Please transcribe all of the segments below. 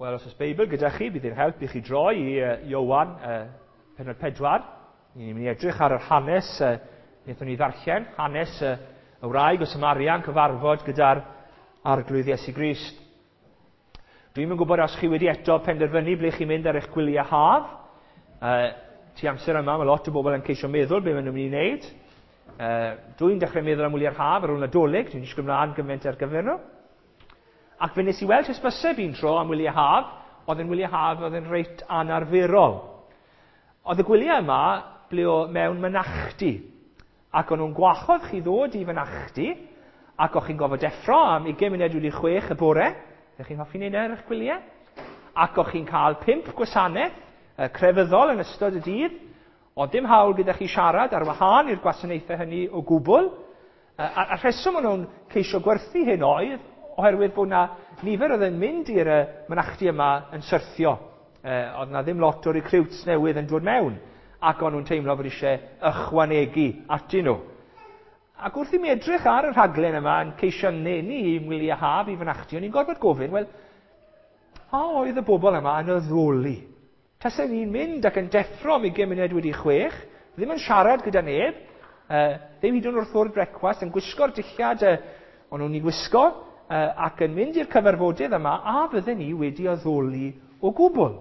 Wel, os oes Beibl gyda chi, bydd e'n help i chi droi i Iowan, penod 4. Ni'n mynd i edrych ar yr hanes, wnaethon ni ddarllen, hanes y wraig o Samaria yn cyfarfod gyda'r arglwydd Iesu Grist. Dwi'n yn gwybod os chi wedi eto penderfynu ble chi'n mynd ar eich gwyliau haf. Ti amser yma, mae lot o bobl yn ceisio meddwl be maen nhw'n mynd i wneud. Dwi'n dechrau meddwl am wyliau'r haf ar ôl Nadolig, dwi'n disgwyl mlaen gymaint ar gyfer nhw. Ac fe nes i weld hysbyseb un tro am wyliau haf, oedd yn wyliau haf oedd yn reit anarferol. Oedd y gwyliau yma ble o mewn mynachdy, ac o'n nhw'n gwachodd chi ddod i fynachdy, ac o'ch chi'n gofod effro am 20 munud wedi 6 y bore, ydych chi'n hoffi wneud ar eich gwyliau, ac o'ch chi'n cael 5 gwasanaeth crefyddol yn ystod y dydd, oedd dim hawl gyda chi siarad ar wahân i'r gwasanaethau hynny o gwbl. A rheswm o'n nhw'n ceisio gwerthu hyn oedd, oherwydd bod na nifer oedd yn mynd i'r mynachdy yma yn syrthio. Oedd na ddim lot o recruits newydd yn dod mewn, ac o'n nhw'n teimlo bod eisiau ychwanegu atyn nhw. Ac wrth i mi edrych ar y rhaglen yma yn ceisio nenu i wyliau haf i fynachdy, o'n i'n gorfod gofyn, wel, a oedd y bobl yma yn addoli? Tasen ni'n mynd ac yn deffro am 20 munud wedi 6, ddim yn siarad gyda neb, ddim hyd yn wrth o'r brecwast, yn gwisgo'r dillad o'n nhw'n ei gwisgo, ac yn mynd i'r cyfarfodydd yma, a fydden ni wedi addoli o gwbl.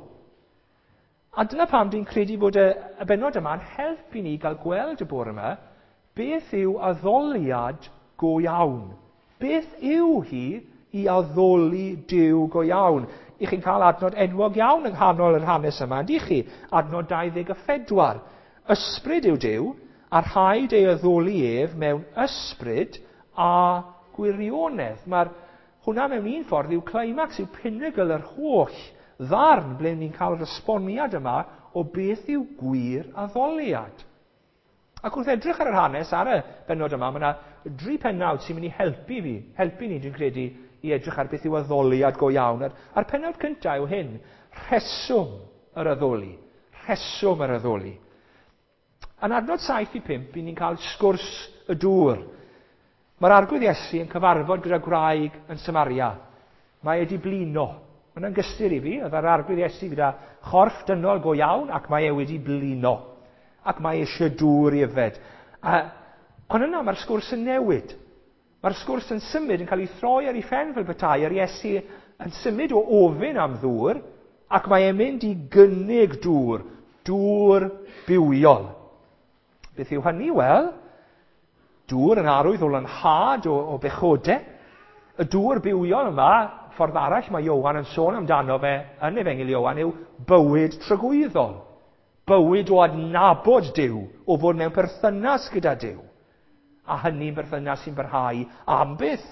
A dyna pam dwi'n credu bod y benod yma yn help i ni gael gweld y bore yma, beth yw addoliad go iawn? Beth yw hi i addoli Duw go iawn? I chi'n cael adnod enwog iawn yng nghanol yr hanes yma, yndych chi? Adnod 24. Ysbryd yw Duw, a rhaid ei addoli ef mewn ysbryd a gwirionedd. Mae'r hwnna mewn un ffordd yw climax, yw pinnacle yr holl ddarn ble ni'n cael yr esboniad yma o beth yw gwir addoliad. Ac wrth edrych ar yr hanes ar y benod yma, mae yna 3 pennawd sy'n mynd i helpu ni, dwi'n credu, i edrych ar beth yw addoliad go iawn. A'r pennawd cyntaf yw hyn, rheswm yr addoli. Rheswm yr addoli. Yn adnod 7 i 5, ni'n cael sgwrs y dŵr. Mae'r arglwydd Iesu yn cyfarfod gyda gwraig yn Samaria. Mae wedi blino. Mae'n gystur i fi, oedd yr arglwydd Iesu gyda chorff dynol go iawn, ac mae wedi blino. Ac mae eisiau dŵr i yfed. Ond yna mae'r sgwrs yn newid. Mae'r sgwrs yn symud yn cael ei throi ar ei phen fel petai, ar Iesu yn symud o ofyn am ddŵr, ac mae e'n mynd i gynnig dŵr, dŵr bywiol. Beth yw hynny? Wel, dŵr yn arwydd o lanhad o bechodau. Y dŵr bywiol yma, ffordd arall mae Iowan yn sôn amdano fe yn Efengyl Iowan, yw bywyd tragwyddol. Bywyd o adnabod Duw, o fod mewn perthynas gyda Duw. A hynny'n berthynas sy'n barhau am byth.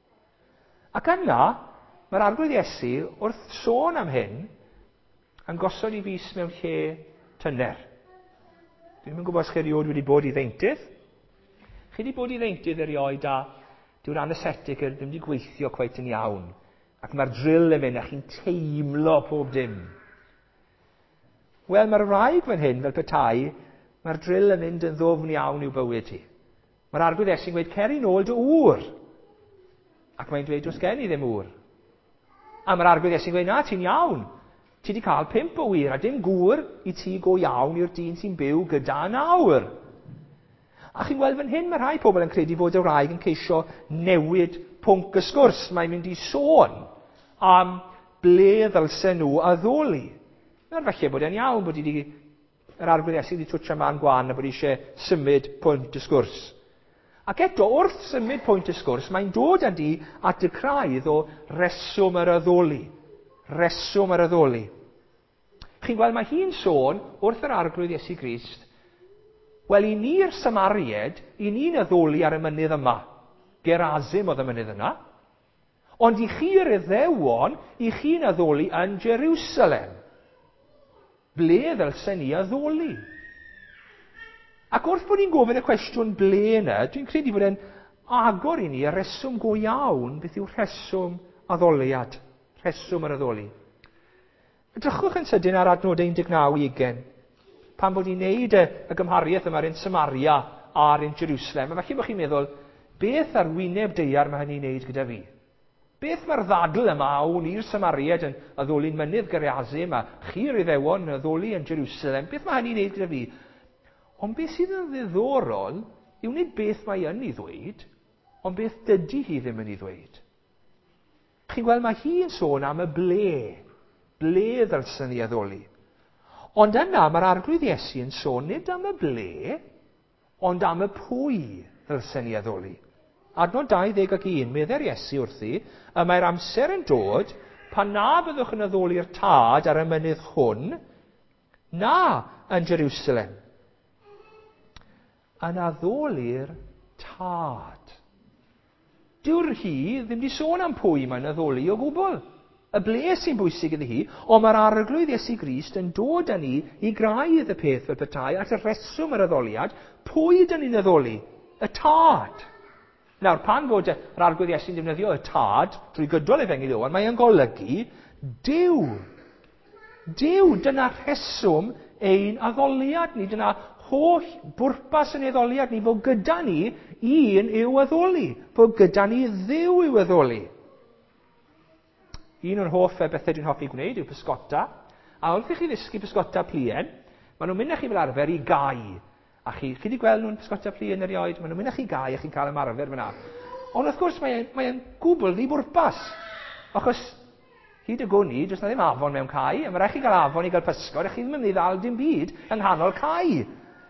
Ac yna, mae'r arglwydd Iesu, wrth sôn am hyn, yn gosod i fus mewn lle tyner. Dwi'n yn gwybod os chi erioed wedi bod i ddeintydd. Chi wedi bod i ddeintydd erioed a dyw'r anesthetic ddim wedi gweithio cweit yn iawn. Ac mae'r drill yn mynd a chi'n teimlo pob dim. Wel, mae'r wraig fan hyn fel petai, mae'r drill yn mynd yn ddwfn iawn i'w bywyd hi. Mae'r arglwydd Iesu'n gweud, cer i nôl dy ŵr. Ac mae'n dweud, does gen i ddim ŵr. A mae'r arglwydd Iesu'n gweud, na, ti'n iawn. Ti wedi cael 5 o wir, a dim gŵr i ti go iawn i'r dyn sy'n byw gyda nawr. A chi'n gweld fan hyn, mae rhai pobl yn credu fod y wraig yn ceisio newid pwnc y sgwrs. Mae'n mynd i sôn am ble ddylsen nhw addoli. Na'r falle bod e'n iawn bod yr arglwydd Iesu wedi twtio man gwan a bod eisiau symud pwynt y sgwrs. Ac eto, wrth symud pwynt y sgwrs, mae'n dod â di at y craidd o reswm yr addoli. Reswm yr addoli. Chi'n gweld, mae hi'n sôn wrth yr arglwydd Iesu Grist, wel, i ni'r Samaried, i ni'n addoli ar y mynydd yma. Gerazim oedd y mynydd yna. Ond i chi'r Iddewon, i chi'n addoli yn Jerusalem. Ble ddylsen ni addoli? Ac wrth bod ni'n gofyn y cwestiwn ble yna, dwi'n credu bod e'n agor i ni y reswm go iawn beth yw rheswm addoliad. Rheswm yr addoli. Edrychwch yn sydyn ar adnodau 19 i 20. Pan bod ni'n neud y gymhariaeth yma yn Samaria a'r yn Jerusalem, a falle bod chi'n meddwl, beth ar wyneb deiar mae hynny'n neud gyda fi? Beth mae'r ddadl yma o i'r Samariad yn addoli'n mynydd Gerasim yma, chi'r Iddewon yn addoli yn Jerusalem, beth mae hynny'n neud gyda fi? Ond beth sydd yn ddiddorol yw nid beth mae yn ei ddweud, ond beth dydy hi ddim yn ei ddweud. Chi'n gweld, mae hi yn sôn am y ble ddylsyn ni addoli. Ond yna mae'r arglwydd Iesu yn sôn nid am y ble, ond am y pwy ddylsyn ni addoli. Adnod 21, medde'r Iesu wrthi, y mae'r amser yn dod pan na byddwch yn addoli'r tad ar y mynydd hwn, na yn Jerusalem. Yn addoli'r tad. Dyw'r hi ddim wedi sôn am pwy mae'n addoli o gwbl. Y ble sy'n bwysig iddi hi, ond mae'r arglwydd Iesu Grist yn dod â ni i graidd y peth fel petai at y reswm yr addoliad, pwy dyn ni'n addoli? Y tad. Nawr, pan fod yr arglwydd Iesu'n defnyddio y tad drwy gydol Efengyl Ioan, mae'n golygu Duw. Duw, dyna rheswm ein addoliad ni, dyna holl bwrpas yn addoliad ni, fod gyda ni un i'w addoli, fod gyda ni Dduw i'w addoli. Un o'r hoff bethau dwi'n hoffi gwneud yw pysgota, a wrth i chi ddysgu pysgota plien, maen nhw'n mynd â chi fel arfer i gai. A chi wedi gweld nhw'n pysgota plien erioed, maen nhw'n mynd â chi gai a chi'n cael ymarfer fyna. Ond wrth gwrs mae'n gwbl ddibwrpas, achos hyd y gwni, does na ddim afon mewn cai, a mae rhaid chi gael afon i gael pysgod, a chi ddim yn mynd i ddal dim byd yng nghanol cai.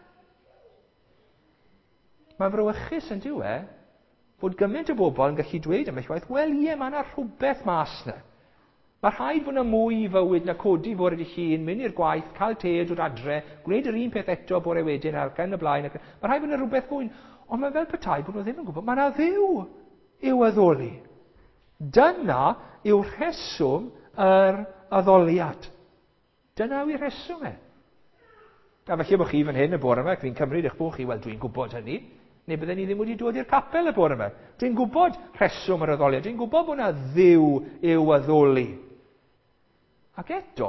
Mae'n frywychus yn diwe, bod gymaint o bobl yn gallu dweud am eich waith, wel ie, mae yna rhywbeth mas yna. Mae rhaid bod yna mwy i fywyd na codi bore dydd Llun, mynd i'r gwaith, cael te dod adre, gwneud yr un peth eto bore wedyn, ar gan y blaen. Mae rhaid bod yna rhywbeth fwy. Ond mae fel petai bod nhw ddim yn gwybod, mae yna Dduw i'w addoli. Dyna yw rheswm yr addoliad. Dyna yw rheswm e. A felly bod chi fan hyn y bore yma, fi'n cymryd eich bod chi, wel dwi'n gwybod hynny, neu bydden ni ddim wedi dod i'r capel y bore yma. Dwi'n gwybod rheswm yr addoliad, dwi'n gwybod bod yna Dduw i'w addoli. Ac eto,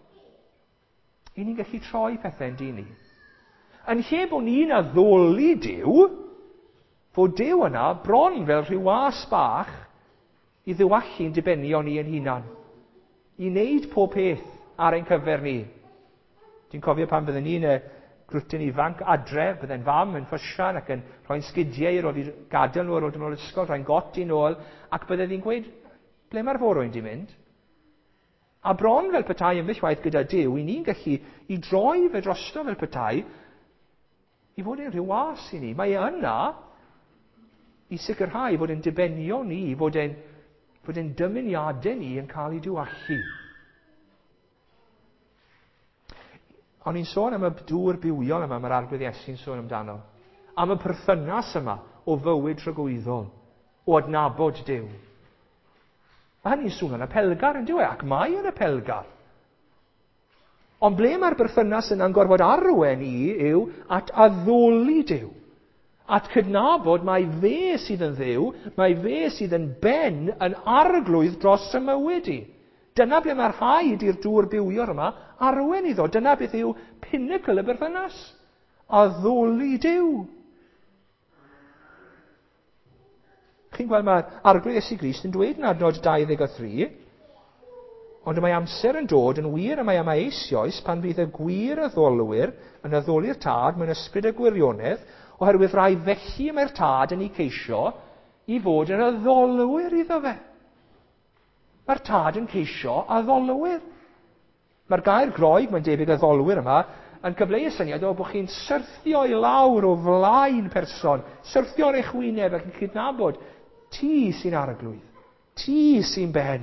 i ni'n gallu troi pethau'n dyn ni. Yn lle bod ni'n addoli Duw, fod Duw yna bron fel rhyw was bach i ddiwallu'n dibenion ni yn hunan. I wneud pob peth ar ein cyfer ni. Dwi'n cofio pan bydden ni'n grwtyn ifanc adre, bydde'n fam yn ffysian ac yn rhoi'n sgidiau i roed i gadael nhw ar ôl ôl ysgol, rhoi'n got i nôl, ac bydde ddi'n gweud, ble mae'r forwyn di mynd? A bron fel petai yn fyll waith gyda Duw, i ni'n gallu i droi fe drosto fel petai i fod yn rhyw was i ni. Mae yna i sicrhau fod yn dibenion ni, fod yn dymuniadau ni yn cael ei diwallu. Ond ni'n sôn am y dŵr bywiol yma, mae'r arglwydd Iesu'n sôn amdano. Am y perthynas yma o fywyd tragwyddol, o adnabod Duw. A hynny'n sôn yn apelgar yn diwy, ac mae yn apelgar. Ond ble mae'r berthynas yna'n gorfod arwen yw at addoli Duw. At cydnabod mae fe sydd yn Dduw, mae fe sydd yn ben yn arglwydd dros y mywyd i. Dyna ble mae'r rhaid i'r dŵr bywiol yma arwen iddo. Dyna beth yw pinnacle y berthynas. Addoli Duw. Chi'n gweld mae'r arglwydd Iesu Grist yn dweud yn adnod 23, ond mae amser yn dod yn wir y mae yma eisoes pan bydd y gwir addolwyr yn addoli'r tad mewn ysbryd y gwirionedd, oherwydd rai felly mae'r tad yn ei ceisio i fod yn addolwyr iddo fe. Mae'r tad yn ceisio addolwyr. Mae'r gair Groeg, mae'n debyg addolwyr yma, yn cyfleu y syniad o bod chi'n syrthio i lawr o flaen person, syrthio ar eich wyneb ac yn cydnabod ti sy'n arglwydd, ti sy'n ben.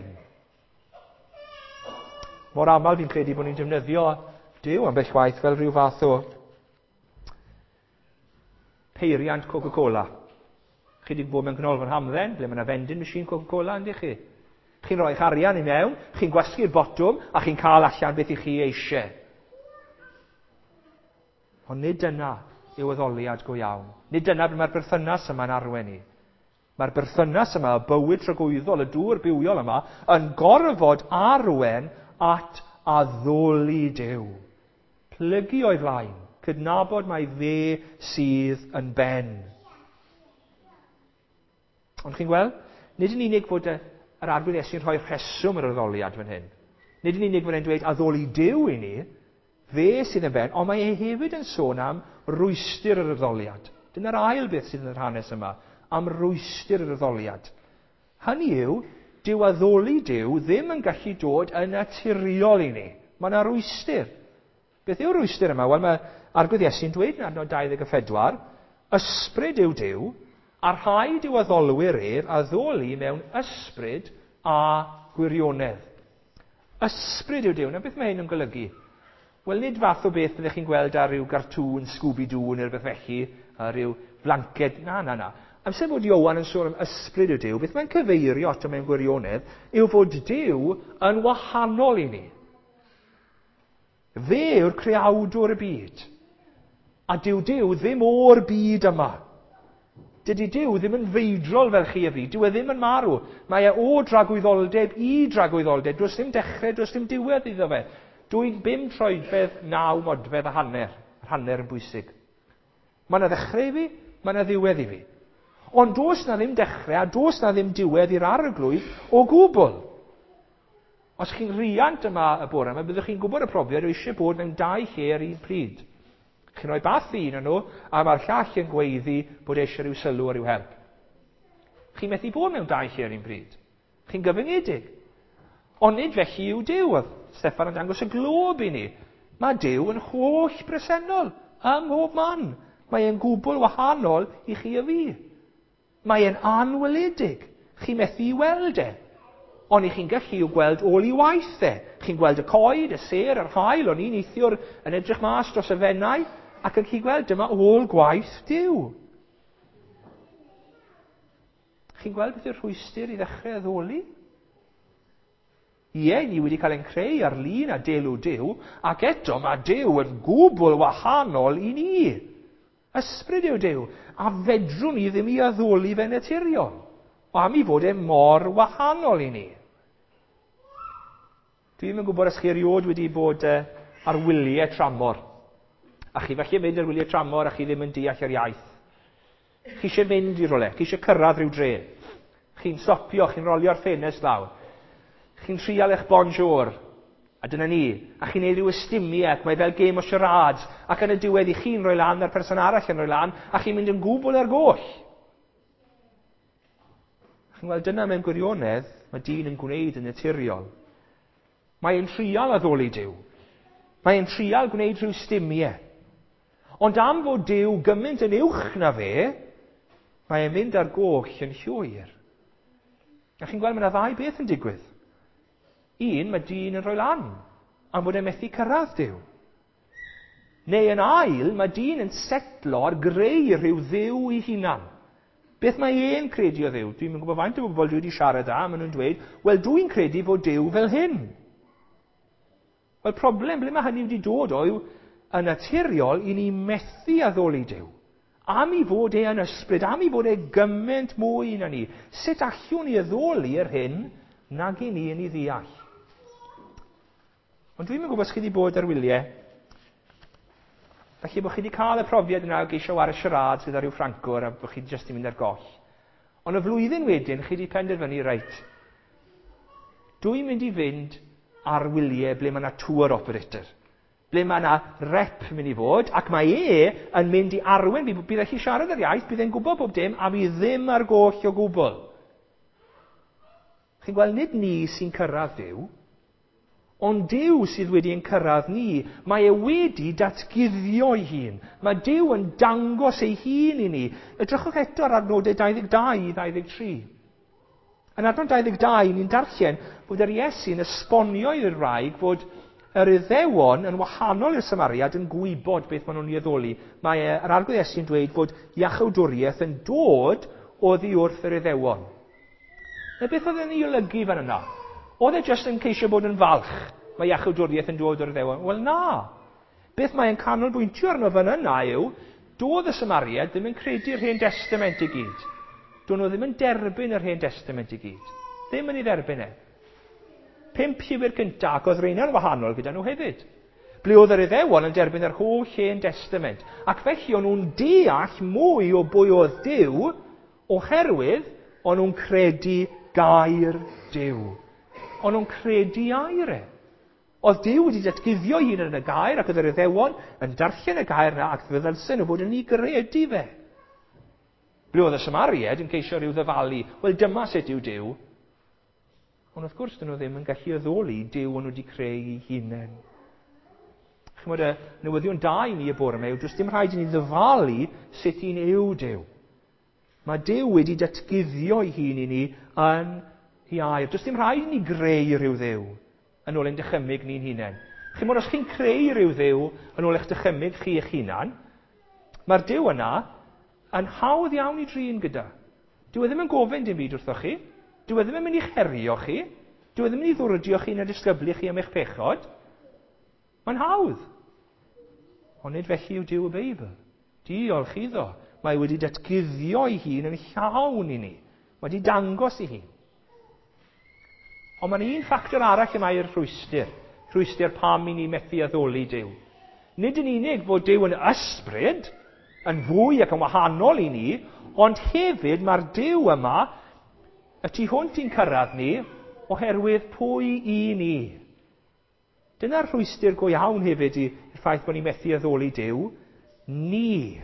Mor aml fi'n credu bod ni'n defnyddio Duw ambell waith fel rhyw fath o peiriant Coca-Cola. Chi wedi bod mewn canolfan hamdden, ble mae yna vending machine Coca-Cola, yndych chi? Chi'n rhoi'ch arian i mewn, chi'n gwasgu'r botwm, a chi'n cael allan beth i chi eisiau. Ond nid dyna yw addoliad go iawn. Nid dyna ble mae'r berthynas yma'n arwen ni. Mae'r berthynas yma, y bywyd tragwyddol, y dŵr bywiol yma, yn gorfod arwen at addoli Duw. Plygu o'i flaen, cydnabod mae fe sydd yn ben. Ond chi'n gweld, nid yn unig fod yr arglwydd Iesu'n rhoi rheswm yr addoliad fan hyn. Nid yn unig fan hyn dweud addoli Duw i ni, fe sydd yn ben, ond mae e hefyd yn sôn am rwystyr yr addoliad. Dyna'r ail beth sydd yn yr hanes yma, am rwystyr yr addoliad. Hynny yw, dyw addoli Duw ddim yn gallu dod yn naturiol i ni. Mae yna rwystyr. Beth yw'r rwystyr yma? Wel, mae arglwydd Iesu'n dweud yn adnod 24, ysbryd yw Duw, a rhaid yw addolwyr ef addoli mewn ysbryd a gwirionedd. Ysbryd yw Duw. Na beth mae hyn yn golygu? Wel, nid fath o beth byddech chi'n gweld ar ryw gartŵn Scooby-Doo neu rhywbeth felly, a ryw blanced. Na. Amser bod Iowan yn sôn am ysbryd yw Duw, beth mae'n cyfeirio ato mewn gwirionedd, yw fod Duw yn wahanol i ni. Fe yw'r creawdwr y byd. A dyw Duw ddim o'r byd yma. Dydy Duw ddim yn feidrol fel chi a fi. Dyw e ddim yn marw. Mae e o dragwyddoldeb i dragwyddoldeb. Does dim dechrau, does dim diwedd iddo fe. Dwi'n 5 troedfedd, 9 modfedd a hanner. Yr hanner yn bwysig. Mae yna ddechrau i fi, mae yna ddiwedd i fi. Ond does na ddim dechrau a does na ddim diwedd i'r arglwydd o gwbl. Os chi'n riant yma y bore yma, byddwch chi'n gwybod y profiad o eisiau bod mewn 2 lle ar un pryd. Chi'n rhoi bath un yn nhw, a mae'r llall yn gweiddi bod eisiau rhyw sylw a rhyw help. Chi'n methu bod mewn 2 lle ar un pryd. Chi'n gyfyngedig. Ond nid felly yw Duw, oedd Steffan yn dangos y glob i ni. Mae Duw yn holl bresennol, ym mhob man. Mae e'n gwbl wahanol i chi a fi. Mae e'n anweledig. Chi'n methu i weld e. Ond i chi'n gallu i'w gweld ôl i waith e. Chi'n gweld y coed, y ser, yr haul, o'n i'n eithiwr yn edrych mas dros y fennau, ac yn chi gweld dyma ôl gwaith Duw. Chi'n gweld beth yw'r rhwystyr i ddechrau addoli? Ie, ni wedi cael ein creu ar lun a delw Duw, ac eto mae Duw yn gwbl wahanol i ni. Ysbryd yw Duw, a fedrwn ni ddim i addoli fe naturiol, am i fod e mor wahanol i ni. Dwi'n yn gwybod os chi eriod wedi bod ar wyliau tramor. A chi falle mynd ar wyliau tramor a chi ddim yn deall yr iaith. Chi eisiau mynd i rywle, chi eisiau cyrraedd rhyw dre. Chi'n stopio, chi'n rolio'r ffenest lawr. Chi'n trial eich bonjour. A dyna ni. A chi'n neud rhyw estymiad, mae fel gêm o charades. Ac yn y diwedd i chi'n rhoi lan, a'r person arall yn rhoi lan, a chi'n mynd yn gwbl ar goll. Chi'n gweld dyna mewn gwirionedd, mae dyn yn gwneud yn naturiol. Mae e'n trial addoli Duw. Mae e'n trial gwneud rhyw stymiau. Ond am fod Duw gymaint yn uwch na fe, mae e'n mynd ar goll yn llwyr. A chi'n gweld mae yna 2 beth yn digwydd. Un, mae dyn yn rhoi lan, am fod e'n methu cyrraedd Duw. Neu yn ail, mae dyn yn setlo ar greu rhyw dduw i hunan. Beth mae e'n credu o Dduw? Dwi'n gwybod faint o bobl dwi wedi siarad â, maen nhw'n dweud, wel dwi'n credu fod Duw fel hyn. Wel, problem ble mae hynny wedi dod o yw yn naturiol i ni methu addoli Duw. Am i fod e yn ysbryd, am i fod e gymaint mwy na ni. Sut allwn ni addoli yr hyn nag i ni yn ei ddeall? Ond dwi'n gwybod os chi wedi bod ar wyliau, felly bod chi wedi cael y profiad yna o geisio war y charades gyda rhyw ffrancwr a bod chi jyst yn mynd ar goll. Ond y flwyddyn wedyn, chi wedi penderfynu reit. Dwi'n mynd i fynd ar wyliau ble mae yna tour operator. Ble mae yna rep mynd i fod, ac mae yn mynd i arwen, bydd eich siarad yr iaith, bydd e'n gwybod bob dim, a bydd ddim ar goll o gwbl. Chi'n gweld, nid ni sy'n cyrraedd Duw, ond Duw sydd wedi ein cyrraedd ni. Mae wedi datguddio ei hun. Mae Duw yn dangos ei hun i ni. Edrychwch eto ar adnodau 22 i 23. Yn adnod 22, ni'n darllen bod yr Iesu'n esbonio i'r wraig fod yr Iddewon yn wahanol i'r Samariad yn gwybod beth maen nhw'n ei addoli. Mae yr arglwydd Iesu'n dweud bod iachawdwriaeth yn dod oddi wrth yr Iddewon. Neu beth oedd e'n ei olygu fan yna? Oedd e jyst yn ceisio bod yn falch? Mae iachawdwriaeth yn dod o'r Iddewon? Wel na. Beth mae'n canolbwyntio arno fan yna yw, doedd y Samariad ddim yn credu'r Hen Testament i gyd. Do'n nhw ddim yn derbyn yr Hen Testament i gyd. Ddim yn ei dderbyn e. 5 llyfr cyntaf ac oedd reina'n wahanol gyda nhw hefyd. Ble oedd yr Iddewon yn derbyn yr holl Hen Testament. Ac felly o'n nhw'n deall mwy o bwy oedd Duw oherwydd o'n nhw'n credu gair Duw. Ond nhw'n credu air e. Oedd Duw wedi datguddio hun yn y gair ac oedd yr Iddewon yn darllen y gair yna ac fe ddylsen nhw bod yn ei gredu fe. Ble oedd y Samariad yn ceisio rhyw ddyfalu, wel dyma sut yw Duw. Ond wrth gwrs dyn nhw ddim yn gallu addoli Duw o'n nhw wedi creu ei hunain. Chymod y newyddion da i ni y bore yma yw does dim rhaid i ni ddyfalu sut un yw Duw. Mae Duw wedi datguddio ei hun i ni yn ei air. Does dim rhaid i ni greu rhyw dduw yn ôl ein dychymyg ni'n hunain. Chymod, os chi'n creu rhyw dduw yn ôl eich dychymyg chi eich hunain, mae'r Duw yna yn hawdd iawn i drin gyda. Dyw e ddim yn gofyn dim byd wrthoch chi. Dyw e ddim yn mynd i'ch herio chi. Dyw e ddim yn mynd i ddwrdio chi na disgyblu chi am eich pechod. Mae'n hawdd. Ond nid felly yw Duw y Beibl. Diolch iddo. Mae wedi datguddio ei hun yn llawn i ni. Mae wedi dangos ei hun. Ond mae'n un ffactor arall y mae'r rhwystyr. Rhwystyr pam i ni methu addoli Duw. Nid yn unig fod Duw yn ysbryd, yn fwy ac yn wahanol i ni, ond hefyd mae'r Duw yma, y tu hwnt i'n cyrraedd ni, oherwydd pwy i ni. Dyna'r rhwystyr go iawn hefyd i'r ffaith bod ni'n methu addoli Duw. Ni.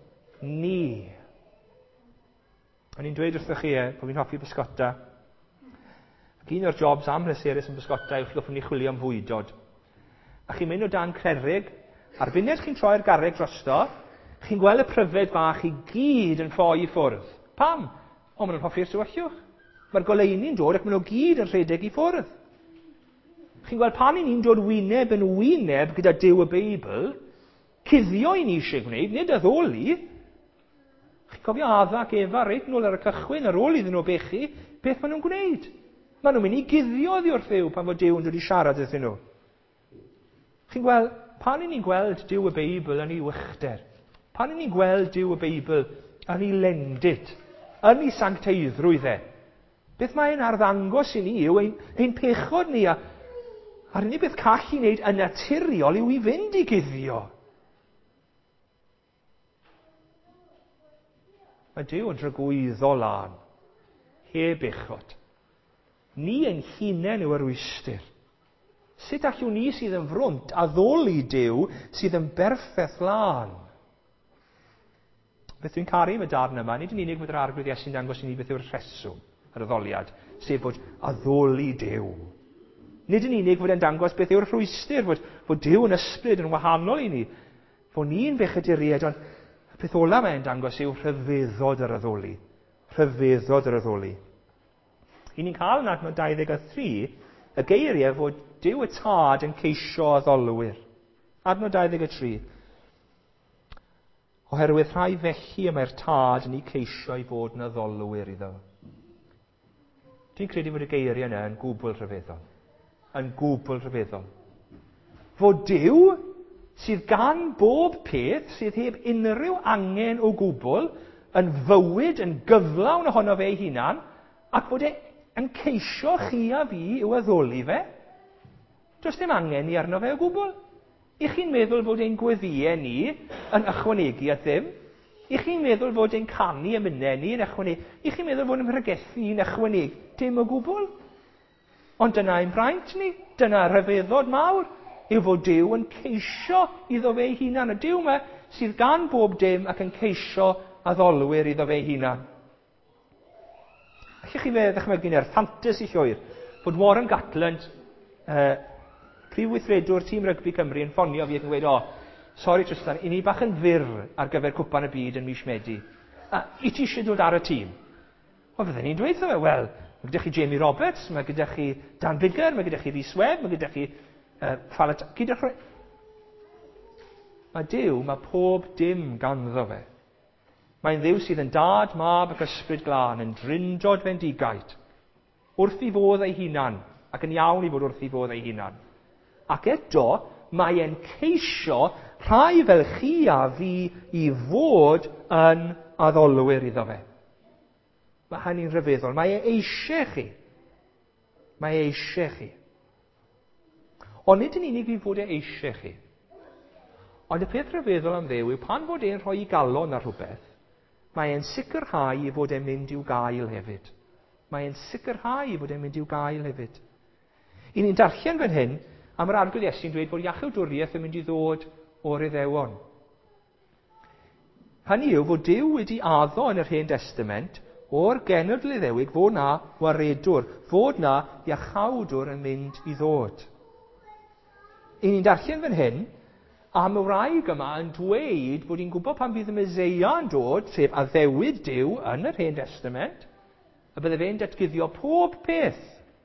O'n i'n dweud wrthoch chi bod fi'n hoffi bysgota. Ac un o'r jobs amhleserus yn bysgota yw chi goffwn ni chwilio am fwydod. A chi'n mynd o dan clerrig, a'r funud chi'n troi'r garreg drosto, chi'n gweld y pryfed bach i gyd yn ffoi i ffwrdd. Pam? O, maen nhw'n hoffi'r tywyllwch. Mae'r goleuni'n dod ac maen nhw gyd yn rhedeg i ffwrdd. Chi'n gweld pan i ni'n dod wyneb yn wyneb gyda Duw y Beibl, cuddio i ni eisiau gwneud, nid addoli. Chi'n cofio Adda ac Efa reit nôl ar y cychwyn ar ôl iddyn nhw bechu, beth maen nhw'n gwneud? Maen nhw'n mynd i guddio oddi wrth Dduw pan fod Duw yn dod i siarad iddyn nhw. Chi'n gweld, pan i ni'n gweld Duw y Beibl yn ei wychder, pan i ni'n gweld Duw y Beibl yn ei lendid, yn ei sancteiddrwydd beth mae'n arddangos i ni yw ein pechod ni, a'r unig beth call i wneud yn naturiol yw i fynd i guddio. Mae Duw yn dragwyddo lan, heb bechod. Ni ein hunain yw yr wystyr. Sut allwn ni sydd yn frwnt addoli Duw sydd yn berffeth lan? Beth dwi'n caru am y darn yma, nid yn unig bod yr arglwydd Iesu'n dangos i ni beth yw'r rheswm, yr addoliad, sef bod addoli Duw. Nid yn unig bod e'n dangos beth yw'r rhwystyr, bod Duw yn ysbryd yn wahanol i ni. Bod ni'n bechaduried, ond y peth ola mae'n dangos yw rhyfeddod yr addoli. Rhyfeddod yr addoli. I ni'n cael yn adnod 23 y geiriau fod Duw y Tad yn ceisio addolwyr. Adnod 23. Oherwydd rhai felly y mae'r Tad yn ei ceisio i fod yn addolwyr iddo. Dwi'n credu bod y geiriau yna yn gwbl rhyfeddol. Yn gwbl rhyfeddol. Fod Duw sydd gan bob peth sydd heb unrhyw angen o gwbl yn fywyd, yn gyflawn ohono fe ei hunan, ac fod yn ceisio chi a fi i'w addoli fe, does dim angen ni arno fe o gwbl. I chi'n meddwl bod ein gweddiau ni yn ychwanegu at ddim? I chi'n meddwl bod ein canu emynau ni yn ychwanegu? I chi'n meddwl bod yn pregethu yn ychwanegu? Dim o gwbl. Ond dyna ein braint ni, dyna rhyfeddod mawr, yw fod Duw yn ceisio iddo fe ei hunan. Y Duw yma sydd gan bob dim ac yn ceisio addolwyr iddo fe ei hunan. Allwch chi fe ddechmygu ni'r ffantasi llwyr bod Warren Gatland, prif weithredwr tîm rygbi Cymru, yn ffonio fi ac yn gweud, sori Tristan, i ni bach yn fyr ar gyfer cwpan y byd yn mis Medi. I ti eisiau dod ar y tîm? O, fydden ni'n dweud fe, wel, mae gyda chi Jamie Roberts, mae gyda chi Dan Biggar, mae gyda chi Rhys Webb, mae gyda chi Mae Duw, mae pob dim ganddo fe. Mae'n Dduw sydd yn dad, mab ac ysbryd glân, yn drindod fendigaid, wrth i fodd ei hunan, ac yn iawn i fod wrth i fodd ei hunan. Ac eto, mae e'n ceisio rhai fel chi a fi i fod yn addolwyr iddo fe. Mae hynny'n rhyfeddol. Mae eisiau chi. Mae eisiau chi. Ond nid yn unig i fod eisiau chi. Ond y peth rhyfeddol am Dduw yw pan fod e'n rhoi i galon ar rhywbeth, mae e'n sicrhau i fod e'n mynd i'w gael hefyd. Mae'n sicrhau bod e'n mynd i'w gael hefyd. I ni'n darllen fan hyn am yr arglwydd Iesu'n dweud bod iachawdwriaeth yn mynd i ddod o'r Iddewon. Hynny yw fod Duw wedi addo yn yr Hen Testament o'r genedl Iddewig fod na waredwr, fod na iachawdwr yn mynd i ddod. I ni'n darllen fan hyn am y wraig yma yn dweud bod hi'n gwybod pan bydd y Meseia yn dod, sef addewid Duw yn yr Hen Testament, a bydde fe'n datguddio pob peth.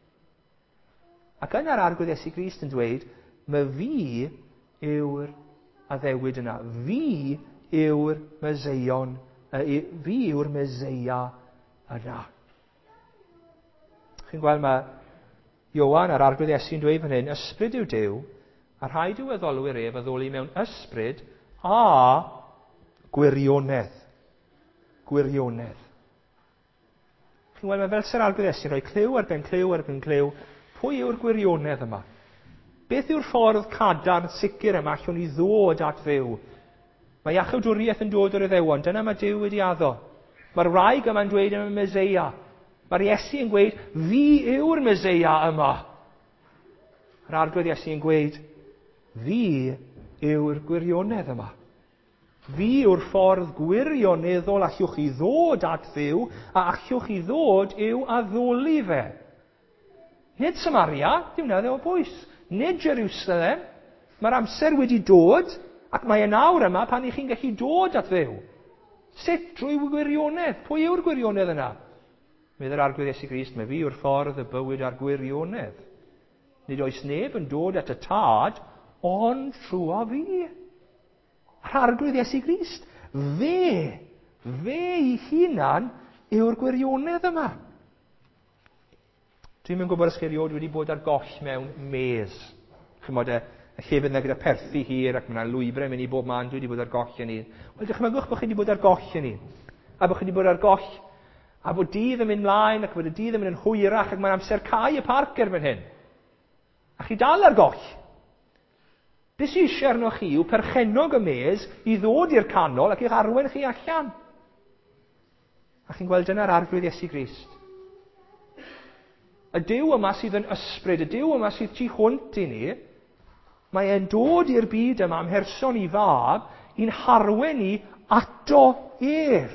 Ac yn yr arglwydd Iesu Grist yn dweud, mae fi yw'r addewid yna. Fi yw'r Meseion, fi yw'r Meseia yna. Chi'n gweld mae Ioan ar arglwydd Iesu'n dweud fan hyn, ysbryd yw Duw, a rhaid i'w addolwyr ef addoli mewn ysbryd a gwirionedd. Gwirionedd. Chi'n gweld, mae fel sy'r arglwydd Iesu'n rhoi cliw ar ben cliw ar ben cliw. Pwy yw'r gwirionedd yma? Beth yw'r ffordd cadarn sicr yma allwn ni ddod at Dduw? Mae iachawdwriaeth yn dod o'r Iddewon. Dyna mae Duw wedi addo. Mae'r wraig yma'n dweud am y Meseia. Mae'r Iesu yn gweud, fi yw'r Meseia yma. Yr arglwydd Iesu yn gweud, fi yw'r gwirionedd yma. Fi yw'r ffordd gwirioneddol allwch chi ddod at Dduw, a allwch chi ddod i'w addoli fe. Nid Samaria, dim na o bwys. Nid Jerusalem. Mae'r amser wedi dod, ac mae yn awr yma pan i chi'n gallu dod at Dduw. Sut drwy gwirionedd? Pwy yw'r gwirionedd yna? Fydd yr arglwydd Iesu Grist, mae fi yw'r ffordd y bywyd a'r gwirionedd. Nid oes neb yn dod at y tad, ond trwy fi. Yr arglwydd Iesu Grist, fe ei hunan yw'r gwirionedd yma. Dwi'n gwybod os chi erioed wedi bod ar goll mewn mez. Chymod y llefydd yna gyda perthi hir ac mae'na lwybrau mynd i bob man, dwi wedi bod ar goll yn un. Wel, dychmygwch bod chi wedi bod ar goll yn un. A bod chi wedi bod ar goll, a bod dydd yn mynd mlaen, ac bod y dydd yn mynd yn hwyrach, ac mae'n amser cau y parc erbyn hyn. A chi dal ar goll. Be sy'n eisiau arnoch chi yw perchenog y mez i ddod i'r canol ac i'ch arwen chi allan. A chi'n gweld dyna'r arglwydd Iesu Grist. Y Duw yma sydd yn ysbryd, y Duw yma sydd tu hwnt i ni, mae e'n dod i'r byd yma am herson i fab i'n harwen ni ato ef.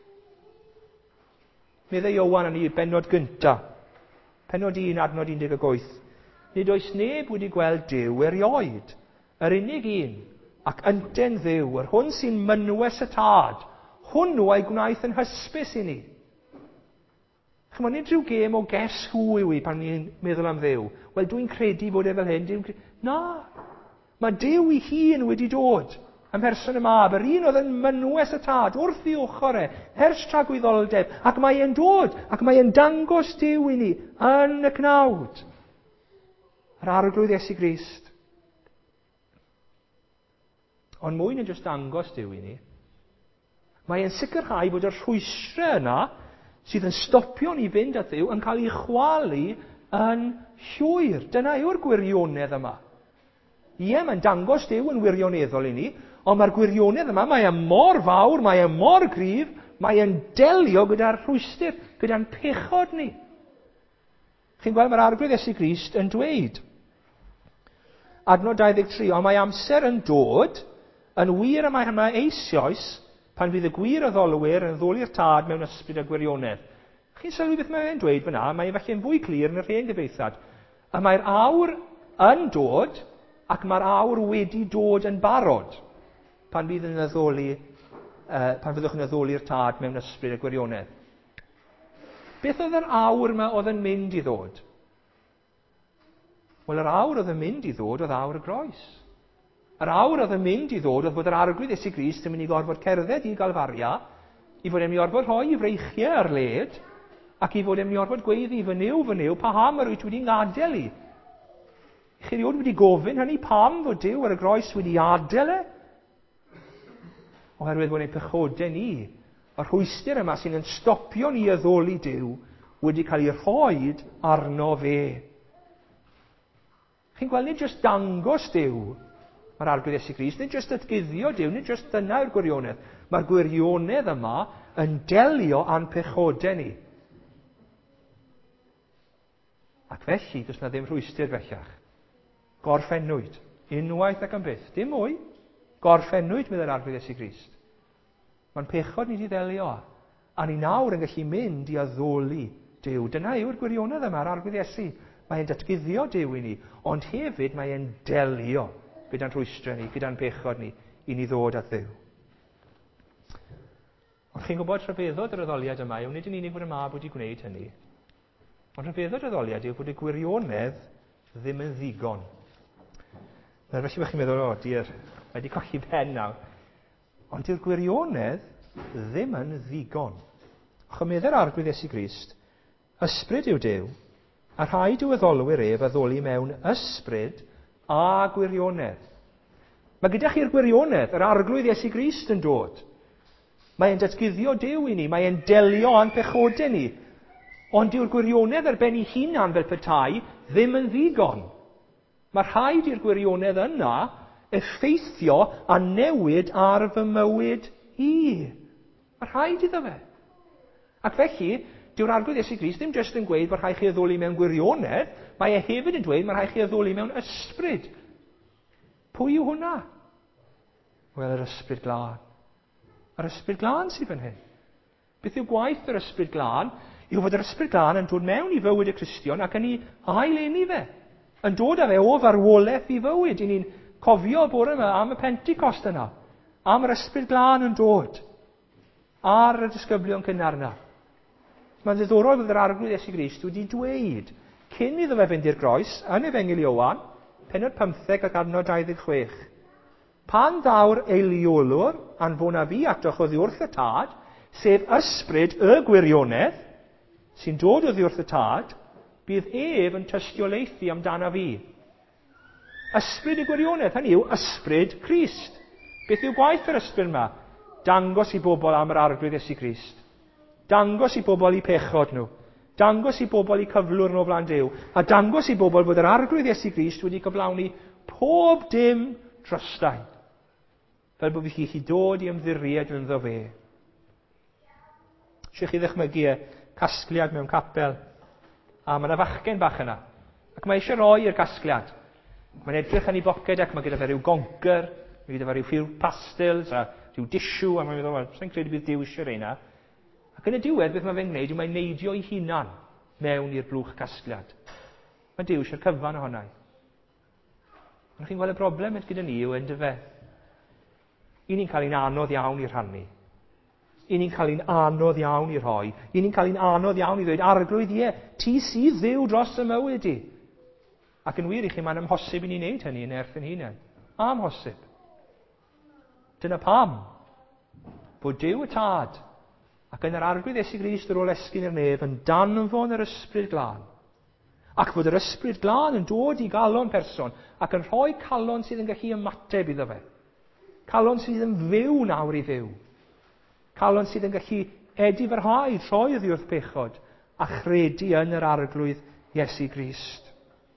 Medde Iowan yn ei bennod gynta, pennod 1 adnod 18. Nid oes neb wedi gweld Duw erioed, yr unig un, ac ynten Dduw, yr hwn sy'n mynwes y tad, hwnnw a'i gwnaeth yn hysbys i ni. Chymod, nid rhyw gêm o guess who yw i pan ni'n meddwl am Dduw. Wel, dwi'n credu bod e fel hyn. Na, mae Duw ei hun wedi dod ym mherson y mab, yr un oedd yn mynwes y tad, wrth i ochr e, ers tragwyddoldeb, ac mae e'n dod, ac mae e'n dangos Duw i ni yn y cnawd. Yr arglwydd Iesu Grist. Ond mwy na jyst dangos Duw i ni, mae e'n sicrhau bod y rhwystrau yna sydd yn stopio ni fynd at Dduw yn cael ei chwalu yn llwyr. Dyna yw'r gwirionedd yma. Ie, mae'n dangos Duw yn wirioneddol i ni, ond mae'r gwirionedd yma, mae e mor fawr, mae e mor gryf, mae e'n delio gyda'r rhwystyr, gyda'n pechod ni. Chi'n gweld mae'r arglwydd Iesu Grist yn dweud. Adnod 23, ond mae amser yn dod, yn wir y mae hynna eisoes, pan fydd y gwir addolwyr yn ddoli'r tad mewn ysbryd a gwirionedd. Chi'n sylwi beth mae'n dweud fyna? Mae'n falle'n fwy clir yn yr hen gyfeithiad. A mae'r awr yn dod, ac mae'r awr wedi dod yn barod, pan fyddwch yn addoli'r tad mewn ysbryd a gwirionedd. Beth oedd yr awr yma oedd yn mynd i ddod? Wel, yr awr oedd yn mynd i ddod oedd awr y groes. Yr awr oedd yn mynd i ddod oedd bod yr arglwydd Iesu Grist yn mynd i gorfod cerdded i Galfaria, i fod e'n mynd i gorfod rhoi i freichiau ar led, ac i fod e'n mynd i gorfod gweiddi fy niw, paham yr wyt wedi'n gadael i. Chi rioed wedi gofyn hynny pam fod Duw ar y groes wedi adael e? Oherwydd bod e'n pechodau ni, o'r rhwystyr yma sy'n yn stopio ni addoli Duw wedi cael ei rhoi arno fe. Chi'n gweld nid jyst dangos Duw, mae'r arglwydd Iesu Grist, nid jyst atguddio Duw, nid jyst dyna yw'r gwirionedd. Mae'r gwirionedd yma yn delio a'n pechodau ni. Ac felly, does na ddim rhwystyr bellach. Gorffennwyd. Unwaith ac am byth. Dim mwy. Gorffennwyd medda'r arglwydd Iesu Grist. Mae'n pechod ni wedi ddelio â. A ni nawr yn gallu mynd i addoli Duw. Dyna yw'r gwirionedd yma ar arglwydd Iesu. Mae'n datguddio Duw i ni, ond hefyd mae'n delio gyda'n rhwystrau ni, gyda'n pechod ni, i ni ddod at Dduw. Ond chi'n gwybod rhyfeddod yr addoliad yma, yw nid yn unig bod y mab wedi gwneud hynny. Ond rhyfeddod yr addoliad yw bod y gwirionedd ddim yn ddigon. Felly bych chi'n meddwl, wedi colli pen nawr. Ond yw'r gwirionedd ddim yn ddigon. Chymedda'r arglwydd Iesu Grist, ysbryd yw Duw, a rhaid yw addolwyr ef addoli mewn ysbryd a gwirionedd. Mae gyda chi'r gwirionedd, yr arglwydd Iesu Grist yn dod. Mae'n datguddio Duw i ni, mae'n delio a'n pechodau ni. Ond yw'r gwirionedd ar ben ei hunan fel petai ddim yn ddigon. Mae rhaid i'r gwirionedd yna effeithio a newid ar fy mywyd i. Mae rhaid iddo fe. Ac felly, dyw'r arglwydd Iesu Grist ddim jyst yn gweud bod rhaid chi addoli mewn gwirionedd, mae e hefyd yn dweud mae rhaid chi addoli mewn ysbryd. Pwy yw hwnna? Wel, yr ysbryd glân. Yr ysbryd glân sydd fan hyn. Beth yw gwaith yr ysbryd glân? Yw fod yr ysbryd glân yn dod mewn i fywyd y Cristion ac yn ei aileni fe. Yn dod â fe o farwolaeth i fywyd. I ni'n cofio bore yma am y Pentecost yna. Am yr ysbryd glân yn dod. Ar y disgyblion cynnar yna. Mae'n ddiddorol bod yr arglwydd Iesu Grist wedi dweud, cyn iddo fe fynd i'r groes, yn Efengyl Ioan, pennod 15 ac adnod 26. Pan ddawr eiliolwr anfona fi atoch oddi wrth y tad, sef ysbryd y gwirionedd, sy'n dod oddi wrth y tad, bydd ef yn tystiolaethu amdana fi. Ysbryd y gwirionedd, hynny yw ysbryd Crist. Beth yw gwaith yr ysbryd yma? Dangos i bobl am yr arglwydd Iesu Grist. Dangos i bobl i pechod nhw. Dangos i bobl i cyflwr nhw o flaen Duw. A dangos i bobl bod yr arglwydd Iesu Grist wedi cyflawni pob dim trystain. Fel bod fi chi dod i ymddiried ynddo fe. Eisiau chi ddechmygu casgliad mewn capel. A mae yna fachgen bach yna. Ac mae eisiau roi i'r casgliad. Mae'n edrych yn ei boced ac mae gyda fe rhyw gonker, mae gyda fe rhyw ffil pastels a rhyw disiw, a mae'n meddwl, wel, sa'n credu bydd Duw eisiau reina. Ac yn y diwedd, beth mae fe'n gwneud yw mae'n neidio ei hunan mewn i'r blwch casgliad. Mae Duw eisiau'r cyfan ohona i. Ond chi'n gweld y broblem gyda ni yw yn dyfe. I ni'n cael ein anodd iawn i rhannu. I ni'n cael ein anodd iawn i rhoi. I ni'n cael ein anodd iawn i ddweud, arglwydd ie, ti sydd Dduw dros y mywyd i. Ac yn wir i chi, mae'n amhosib i ni wneud hynny yn erbyn hunain. Amhosib. Dyna pam. Bod Duw y tad ac yn yr arglwydd Iesu Grist ar ôl esgyn i'r nef yn danfon yr ysbryd glân. Ac fod yr ysbryd glân yn dod i galon person ac yn rhoi calon sydd yn gallu ymateb iddo fe. Calon sydd yn fyw nawr i ddiw. Calon sydd yn gallu edifarhau, troi oddi wrth pechod a chredu yn yr arglwydd Iesu Grist.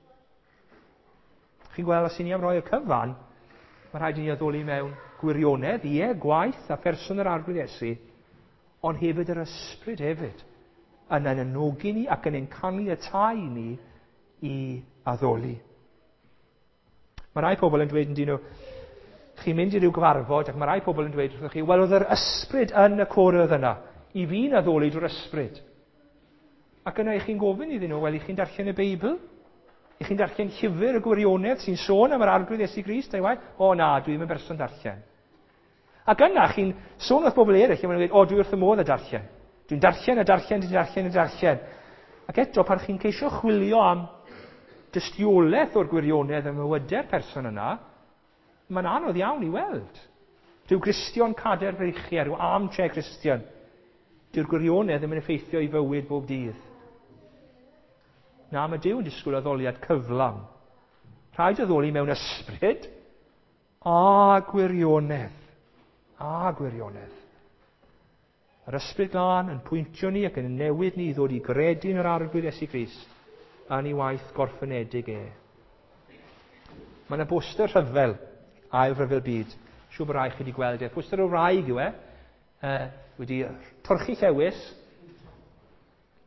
Chi'n gweld, os i ni am roi y cyfan, mae rhaid i ni addoli mewn gwirionedd, ie, gwaith a pherson yr arglwydd Iesu, ond hefyd yr ysbryd hefyd, yn anogi ni ac yn ein caniatáu ni i addoli. Mae rai pobl yn dweud yn dyn nhw, chi'n mynd i ryw gyfarfod, ac mae rai pobl yn dweud wrthych chi, wel, oedd yr ysbryd yn y cwrdd yna, i fi'n addoli drwy'r ysbryd. Ac yna i chi'n gofyn iddyn nhw, wel, i chi'n darllen y Beibl? I chi'n darllen llyfr y gwirionedd sy'n sôn am yr arglwydd Iesu Grist? O na, dwi ddim yn berson darllen. Ac yna chi'n sôn wrth bobl eraill, a maen nhw'n dweud, o, dwi wrth y modd a darllen. Dwi'n darllen a darllen, dwi'n darllen a darllen. Ac eto, pan chi'n ceisio chwilio am dystiolaeth o'r gwirionedd y mywydau'r person yna, mae'n anodd iawn i weld. Rhyw Gristion cader freichiau, rhyw armchair Christian. Dyw'r gwirionedd ddim yn effeithio i fywyd bob dydd. Na, mae Duw yn disgwyl addoliad cyflawn. Rhaid addoli mewn ysbryd a gwirionedd. A gwirionedd. Yr ysbryd glân yn pwyntio ni ac yn newid ni i ddod i gredu yn yr arglwydd Iesu Grist yn ei waith gorffenedig e. Mae yna boster rhyfel, ail rhyfel byd. Siŵr bod rai chi wedi gweld e. Poster o wraig yw e. Wedi torchi llewis.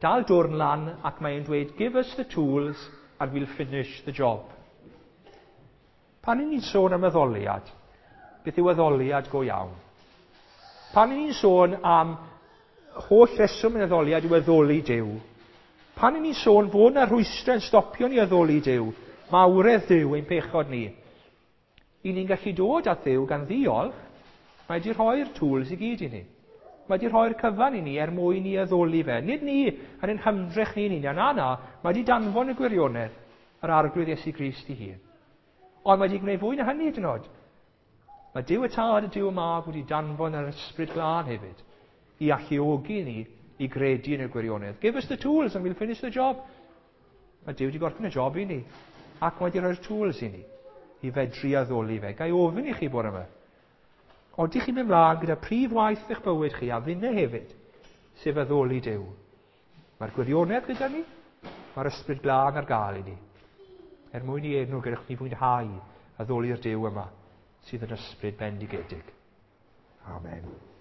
dal dwrn lan ac mae'n dweud, give us the tools and we'll finish the job. Pan ni'n sôn am addoliad, beth yw addoliad go iawn? Pan ni'n sôn am holl reswm yn addoliad yw addoli Duw. Pan ni'n sôn fod yna rhwystrau'n stopio ni addoli Duw, mawredd Duw ein pechod ni. I ni'n gallu dod at Duw gan ddiolch, mae wedi rhoi'r tools i gyd i ni. Mae wedi rhoi'r cyfan i ni mwyn ni addoli fe. Nid ni yn ein hymdrech ni'n unig, na, mae wedi danfon y gwirionedd yr arglwydd Iesu Grist i hun. Ond mae wedi gwneud fwy na hynny hyd yn oed. Mae Duw y Tad y Duw y Mab wedi danfon yr Ysbryd Glân hefyd i alluogi ni i gredu yn y gwirionedd. Give us the tools and we'll finish the job. Mae Duw wedi gorffen y job i ni. Ac mae wedi rhoi'r tools i ni i fedru addoli fe. Gai ofyn i chi bore yma. Odych chi'n mynd mlaen gyda prif waith eich bywyd chi a finne hefyd, sef addoli Duw. Mae'r gwirionedd gyda ni, mae'r Ysbryd Glân ar gael i ni. Mwyn i enw gyda chi fwynhau addoli'r Duw yma, sydd yn ysbryd bendigedig. Amen.